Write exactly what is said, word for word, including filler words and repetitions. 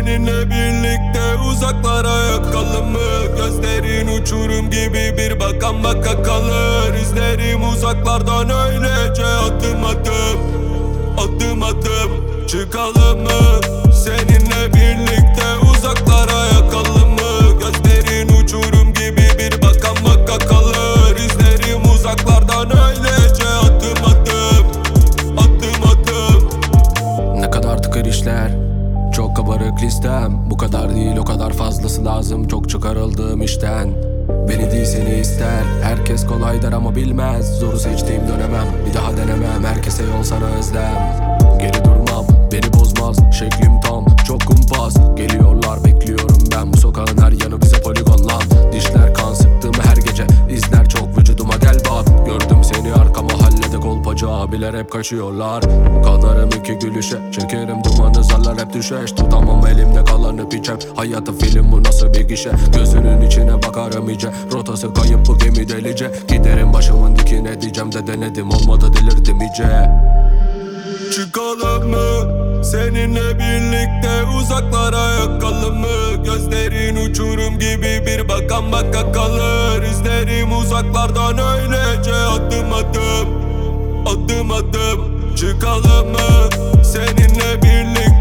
Seninle birlikte uzaklara yakalım mı? Gözlerin uçurum gibi bir bakan baka kalır. İzlerim uzaklardan öylece adım adım, adım adım çıkalım mı? Seninle birlikte uzaklara yakalım mı? Gözlerin uçurum gibi bir bakan baka kalır. İzlerim uzaklardan öylece adım adım, adım adım. Ne kadar tıkır işler, çok kabarık listem. Bu kadar değil, o kadar fazlası lazım. Çok çıkarıldığım işten. Beni değil seni ister. Herkes kolay der ama bilmez. Zoru seçtiğim dönemem, bir daha denemem. Herkese yol sana özlem. Geri durmam, beni bozmaz. Şeklim tam, çok kumpas. Geliyorlar bekliyorum ben. Bu sokağın her yanı bize poligon lan. Dişler kan sıktım her gece. İzler çok vücuduma gel bak. Gördüm seni arka mahallede, kolpacı abiler hep kaçıyorlar. Kanarım iki gülüşe, çekerim dumanı zarlar hep düşeş. Tutamam elimde kalanı piçem. Hayatı film bu nasıl bir gişe? Gözünün içine bakarım iyice. Rotası kayıp bu gemi delice. Giderim başımın dikine diyeceğim de denedim, olmadı delirdim iyice. Çıkalım mı? Seninle birlikte uzaklara yakalım mı? Gözlerin uçurum gibi bir bakan baka kalır. İzlerim uzaklardan öylece adım adım, adım adım çıkalım mı? Seninle birlikte